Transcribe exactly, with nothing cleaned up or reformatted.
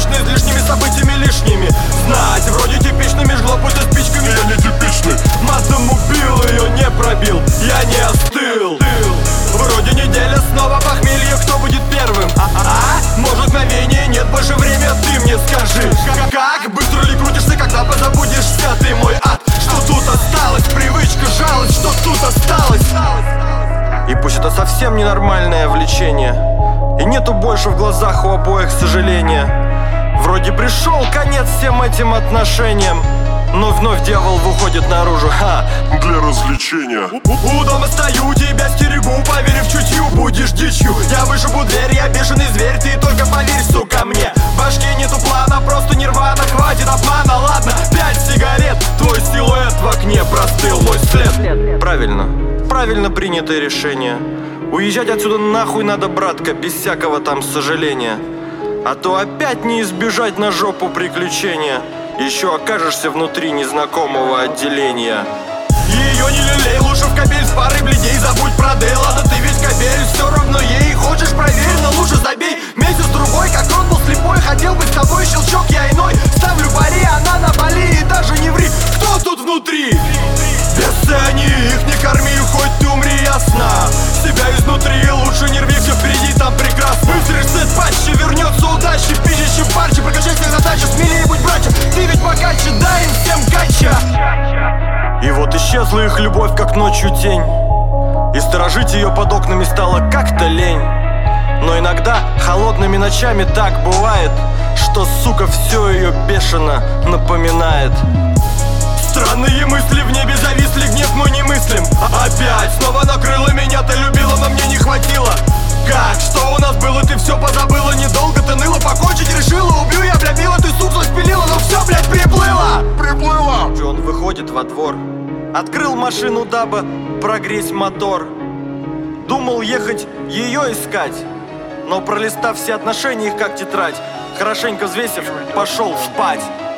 спешны, с лишними событиями лишними. Знать, вроде типичными, жгло будто спичками. Я не типичный. Матом убил ее, не пробил, я не остыл. Вроде неделя, снова похмелье, кто будет первым? А-а-а? Может мгновение, нет больше времени, ты мне скажи. Как быстро ли крутишься, когда позабудешься, ты мой ад? Что тут осталось? Привычка, жалость, что тут осталось? И пусть это совсем ненормальное влечение, и нету больше в глазах у обоих сожаления. Вроде пришел конец всем этим отношениям, но вновь дьявол выходит наружу. Ха. Для развлечения. У дома стою, тебя стерегу, поверив чутью, будешь дичью. Я вышибу дверь, я бешеный зверь, ты только поверь, сука, мне. В башке нету плана, просто нирвана, хватит обмана, ладно. Пять сигарет, твой силуэт в окне простыл, мой след. Правильно, правильно принятое решение. Уезжать отсюда нахуй надо, братка, без всякого там сожаления. А то опять не избежать на жопу приключения. Еще окажешься внутри незнакомого отделения. Ее не лелей, лучше в кабель с парой бледей. Забудь про Дэй, ладно, ты ведь кабель, все равно ей. Хочешь, проверь, но лучше забей. Месяц-другой, как он был слепой, хотел быть с тобой, щелчок я иной. Ставлю пари, она на Бали, и даже не ври. Кто тут внутри? Бесцени, их не корми, хоть ты умри, ясно. Себя изнутри, лучше не рви, все впереди, там прекрасно. Быстрый сет патчи, вернется удачи, пизжище парчи, прокачай всех задачи, смелее будь, братья. Ты ведь богаче, дай им всем кача. И вот исчезла их любовь, как ночью тень, и сторожить ее под окнами стало как-то лень. Но иногда холодными ночами так бывает, что, сука, все ее бешено напоминает. Странные мысли в небе зависли, гнев мой немыслим. Опять снова накрыла меня, ты любила, но мне не хватило. Как? Что у нас было? Ты все позабыла, недолго ты ныла, покончить решила. Убью я, бля, била, ты, сука, спилила, но все, блядь, приплыла. Приплыла. Джон выходит во двор, открыл машину, дабы прогреть мотор. Думал ехать ее искать, но пролистав все отношения их как тетрадь, хорошенько взвесив, пошел спать.